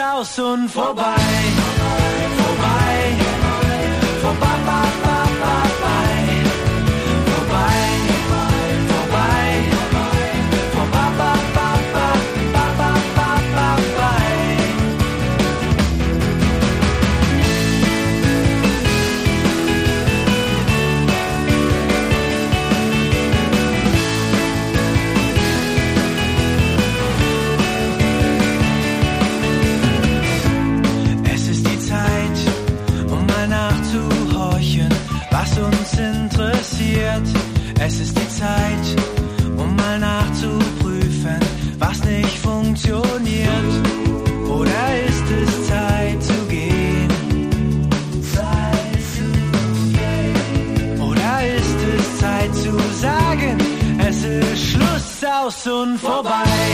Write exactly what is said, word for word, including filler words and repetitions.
aus und vorbei. Vorbei, vorbei, vorbei, vorbei, vorbei, vorbei, es ist die Zeit, um mal nachzuhorchen, was uns interessiert. Es ist die Zeit, um mal nachzuprüfen, was nicht funktioniert. Oder ist es Zeit zu gehen? Zeit zu gehen. Oder ist es Zeit zu sagen, es ist Schluss, aus und vorbei.